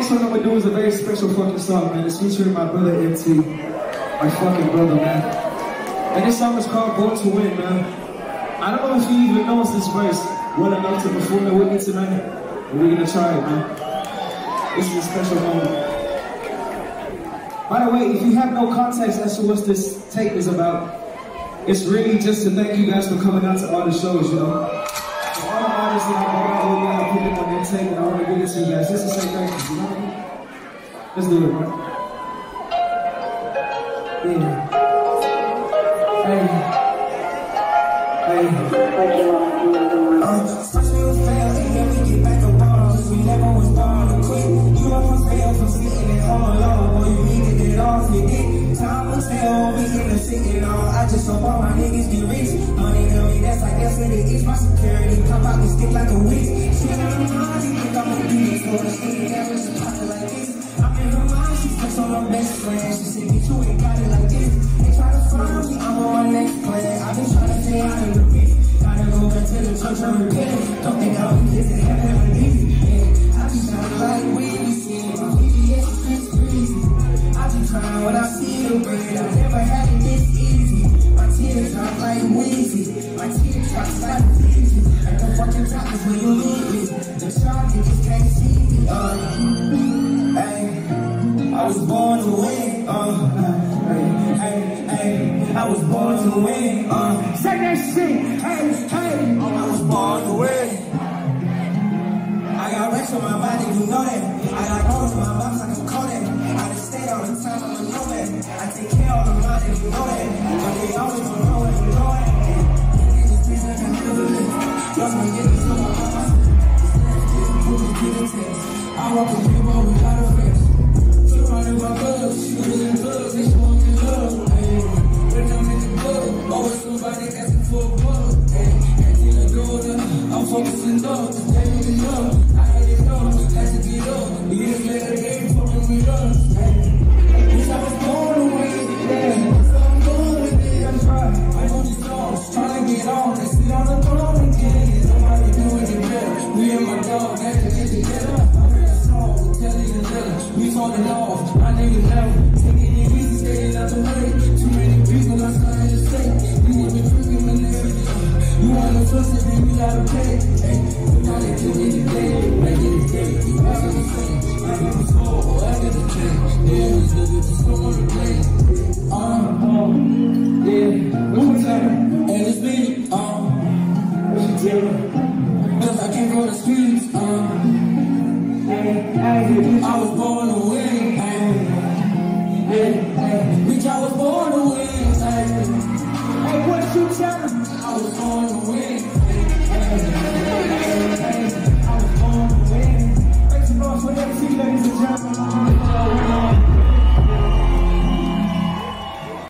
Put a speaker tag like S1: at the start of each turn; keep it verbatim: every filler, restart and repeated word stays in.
S1: next song I'm gonna do is a very special fucking song, man. It's featuring my brother M T. My fucking brother, man. And this song is called Born to Win, man. I don't know if you even know this verse well enough to perform it with me tonight, but we're gonna try it, man. This is a special moment. By the way, if you have no context as to what this tape is about, it's really just to thank you guys for coming out to all the shows, you know? For all the artists that I brought out here, I put them on their tape, and I want to give it to you guys just to say thank you, you know what I mean? Let's do it, man. Yeah. Hey. Hey. Uh, first we was fail, and then we get back up on us. We never was born to quit. You up for fail from sitting at home alone. Boy, you needed it off, you did. Time will tell, we in the city, on. I just hope all my niggas get rich. Money tell me that's like that's what it is. My security come out and stick like a witch. She in her mind, she think I'm gonna do this for the city. That was a pocket like this. I'm in her mind, she flex on her best friend. She said, bitch, you ain't got it like this. They try to find me, I'm on my next plan. I've been trying to stay out of the bitch. Gotta go back to the church and repent. Don't think I'll be kissing heaven like this. Yeah, I be shining like weed, see my V P S is crazy. I be trying when I see the bread. I never had it this easy. My tears drop like Weezy. My tears drop like Weezy. At the fucking top is where you need me. The shark niggas can't see me. Uh, hey, I was born to win. Uh, hey, hey, hey, I was born to win. Uh, say that shit. Hey, hey, I was born to win. I got racks on my body, you know that. I got gold in my box, I can call that. I just stay all the time, I'm a nomad. I take care of the money, you know that. But they always on roll, you know that. Niggas bitch like I never live. Lost my niggas, so my mama. I walk a people without a face. Surrounded by bugs, shooters and drugs, they showing me love. When I'm in the club, always somebody asking for a bug. Can't see the door, I'm focusing up, steady me up. I had it up, had to get up. Years later, they ain't fucking with us. Wish I was born to win, yeah. So I'm going with it, I'm trying. I'm on these songs, trying to get on. They sit on the throne again. Somebody doing it better. We and my dog had to get together. I heard a song, telling the letter. We falling off, my nigga never. Taking it easy, staying out the way. Too many people outside the state. You want me tripping, my nigga. You wanna trust it, then we gotta pay. Hey, we gotta kill me today. Make it a day. I got the same. I got the soul, I got the change. Yeah, we still get the song on the plane. Um, um, yeah, one more time. And it's me, um, cause I came from the streets, um, I was born to win.